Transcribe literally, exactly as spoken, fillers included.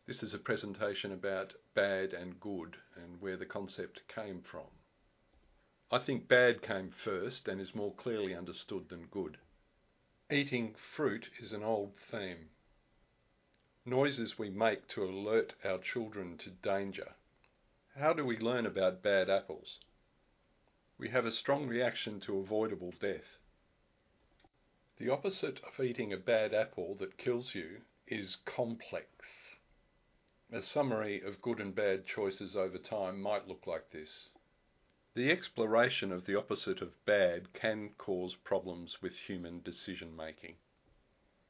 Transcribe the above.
This is a presentation about bad and good and where the concept came from. I think bad came first and is more clearly understood than good. Eating fruit is an old theme. Noises we make to alert our children to danger. How do we learn about bad apples? We have a strong reaction to avoidable death. The opposite of eating a bad apple that kills you is complex. A summary of good and bad choices over time might look like this. The exploration of the opposite of bad can cause problems with human decision making.